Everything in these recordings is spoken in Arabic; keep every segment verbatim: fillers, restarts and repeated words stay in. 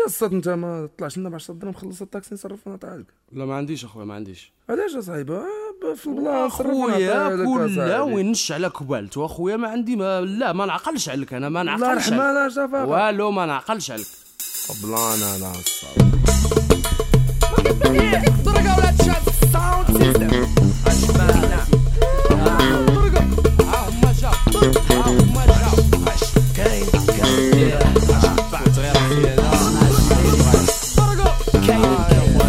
الصاد انت ما طلعش لنا ب عشرة درهم خلص الطاكسي نصرفنا طالك. لا ما عنديش اخويا ما عنديش. علاش اصاحبي في البلاصه اخويا كلها وينش على كبالته اخويا ما عندي ما لا ما نعقلش عليك انا ما نعقلش. الله يرحمها لا شافا والو ما نعقلش عليك. بلانا لا الصاد درجة ولا تشاد الساوند سيستم اشبانا درجة ها هما جاو ها هما جاو كاين كاين بعد غير فينا درجة كاين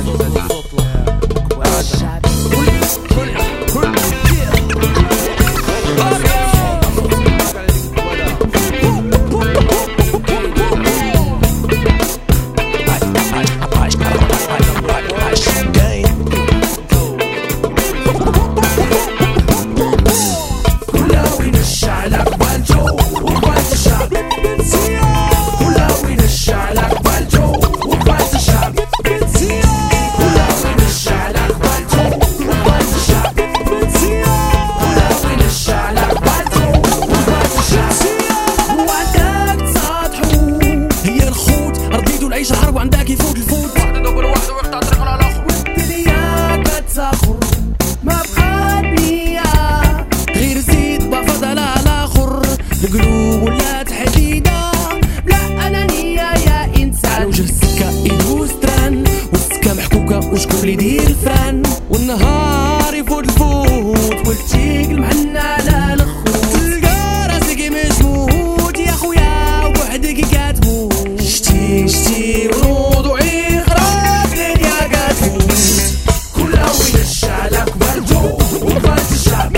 القلوب ولا تحديدة لا أنانية يا إنسان. وجه السكة يدوز تران والسكة محكوكة وشكون اللي يدير الفران والنهار يفوت الفوت والتيق المحنة على الخوت تلقى راسك مجمود يا خويا وبعدك كتموت. شتي شتي ورود وعيق راك ليا كتموت كلها وين الشعلة قبلتو وقبلت الشعب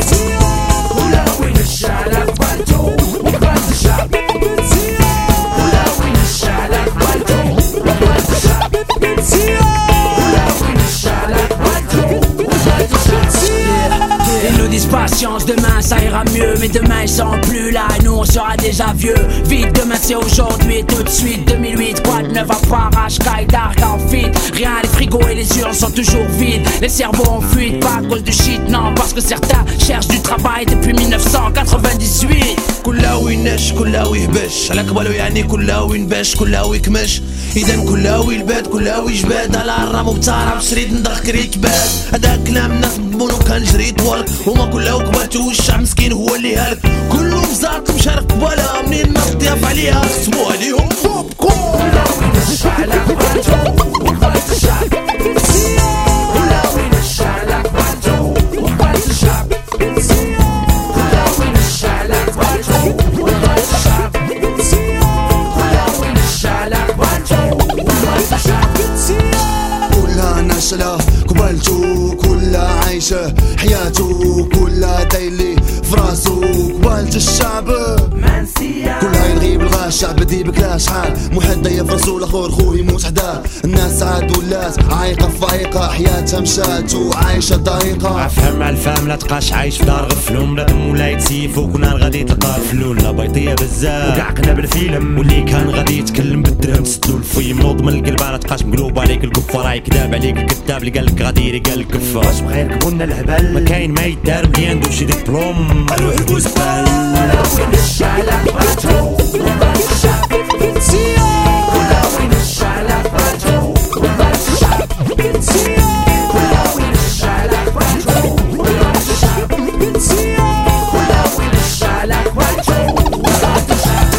كلها وين الشعلة قبلتو وقبلت الشعب كلها وين الشعلة قبلتو وقبلت الشعب كلها وين الشعلة قبلتو وقبلت الشعب. Ils nous disent patience, demain ça ira mieux. Mais demain ils sont plus là et nous on sera déjà vieux. Vite demain c'est aujourd'hui, tout de suite. deux mille huit, quoi de neuf à part, H-Kai, Dark en fit. Rien, les frigos et les urnes sont toujours vides. Les cerveaux en fuite, pas à cause de shit, non. Parce que certains cherchent du travail depuis mille neuf cent quatre-vingt-dix-huit. كلها وينش كلها ويهبش على قبلو يعني كلها وينبش كلها ويكمش إذا كلها ويلباد كلها ويجباد على الرام وبتعرف بشريط ندخ كريت باد. هذا كلام الناس مضمون وكان جري طوالك هما كلها وقبلتو والشعب مسكين هو اللي هالك كلهم بزاركم شارك قبالها منين ما تضيف عليها خصمو عليهم بوب كول. كلها وينش على قبلتو وقبلت الشعب كلها وينش على قبلتو وقبلت الشعب كلها وينش على قبلتو وقبلت الشعب كلها وينش على قبلتو وقبلت الشعب كلها نشلة قبلتو كلها عايشة حياته كلها دايلي فراسو قبلت الشعب كلها يلغيب الغا الشعب بدي بكلا شحال محد ضيف فراسو الاخر خوه يموت حداه. الناس عاد ولات عايقة فايقة حياتها مشات وعايشة ضايقة. عفهم مع الفهم لا تبقاش عايش في دار غفلوم لا دم ولا يتسيف وكنا غادي تلقى فلول لا بيطية بزاف وكاع قنا بالفيلم واللي كان غادي يتكلم بالدرهم تسدو الفيم نوض من القلب ما تبقاش مقلوب عليك الكفة راهي كذاب عليك الكذاب اللي قالك غادي يري قال الكفة واش بغا يركبونا الهبل ما كاين ما يدار ملي ندوش شي دبلوم نروح البوزبال. كلها وين الشعلة قبلتو وقبلت الشعب كلها وين الشعلة قبلتو وقبلت الشعب كلها وين الشعلة قبلتو وقبلت الشعب كلها وين الشعلة قبلتو وقبلت الشعب.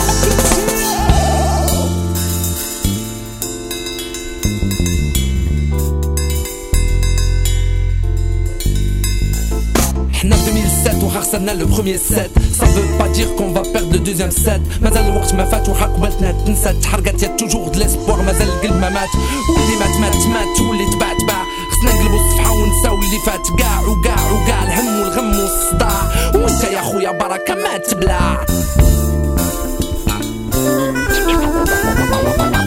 حنا في deux mille sept وخسرنا لو بروميير سيت ça veut pas dire qu'on va perdre le deuxième set. مازال الوقت ما فات وحقبلتنا تنسات تحرقت يا توجور د ليسبوار مازال القلب ما مات واللي مات مات مات واللي تباع تباع. خصنا نقلبوا الصفحة ونساو اللي فات كاع وكاع وكاع الهم والغم والصداع. وانت يا خويا بركة ما تبلع.